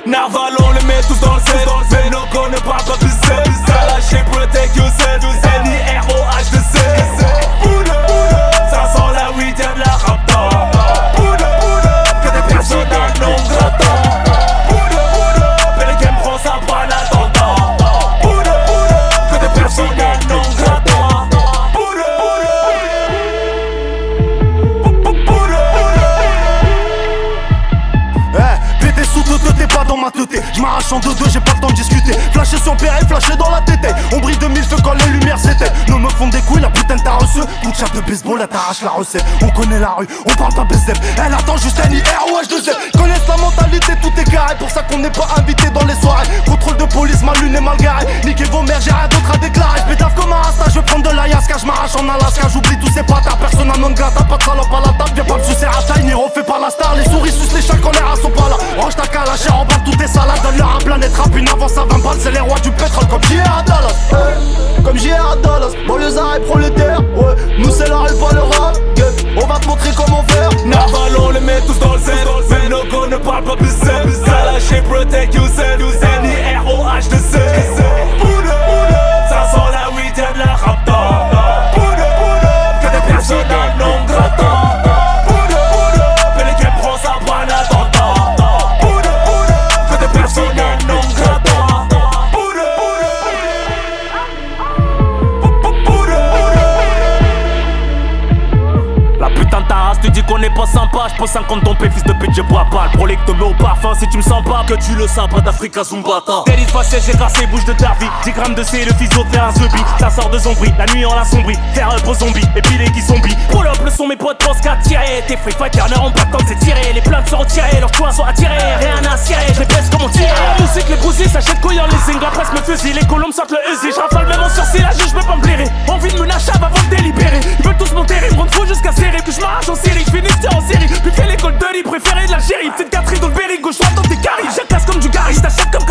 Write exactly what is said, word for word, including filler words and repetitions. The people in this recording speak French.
Narval on les met tous dans le set. Mais nos gars ne parlent pas business. Kalash protect yourself. N I R O H deux C. Ça sent la weed y'a de la rapta. Que des personnes non grata. Mais le game prend sa part l'attentat. Que des personnes non grata. Pas dans ma tête, j'm'arrache en deux-deux, j'ai pas le temps de discuter. Flasher sur le péril, flasher dans la tête. On brille de mille feux quand les lumières s'éteignent. Nous me font des couilles, la putain de tareuseux. Coup de chape de baseball, là t'arraches la recette. On connaît la rue, on parle pas baiser. Elle attend juste N I R O H deux C. Connaissent la mentalité, tout est carré. Pour ça qu'on n'est pas invité dans les soirées. Contrôle de police, ma lune est mal garée. Niquez vos mères, j'ai rien d'autre à déclarer. J'pétave comme un rasta, j'veux prendre de l'ayaska. J'm'arrache en Alaska, j'oublie tous ces patas. Personne à non grata, pas de salope à la table. Viens pas me sucer à taille, ni refait par la star. Les souris sucent les chats quand les rats sont pas là. Range ta calache, en bas tout est salade. Donne-leur un planète rap, une avance à vingt balles. C'est les rois du pétrole comme J R à Dallas. Hey, comme J R à Dallas. Banlieusards et prolétaires. Ouais, nous c'est la rue, pas le rap. On va te montrer comment faire. Narval on les met tous dans le set. Mais nos gars ne parlent pas business. Kalash protect yourself. N I R O H deux C. Ça sent la weed y'a de la rapta. Que des personnes non grata. Mais les game prend sa part l'attentat. Que des personnes non grata. La putain de ta race te dit qu'on est pas sympa. J'pose cinquante ton P, fils de pute, je bois pas. Le prolé que te met au parfum si tu me sens pas. Que tu le sens pas d'Africa Zumbata. Délit facile, j'ai cassé bouche de ta vie. dix grammes de C, le physio fait un zombie. Ça sort de zombie, la nuit on l'a sombrie. Faire up aux zombies, et puis les qui zombie. Pull up le son, mes potes pensent qu'à tirer. Tes free fighters n'auront pas le temps de s'étirer. Les plaintes seront tirées, leurs choix sont attirés. Rien à cirer, je les baisse comme on tire. La musique, les brousilles, s'achètent couillant les zing. La presse me fusille, les colombes sortent le Uzi. J'rafale même en sursis, la juge peut pas me blairer. Envie de me lâcher avant de délibérer. Ils veulent tous monter, ils me rendent fou jusqu'à serrer. Puis j'm'arrache en série, j'finis en série. Puis fais l'école de lit préférée de l'Algérie. Petite Catherine dans le Berry, gauche droite dans tes caries. Je classe comme du Gary, j't'achète comme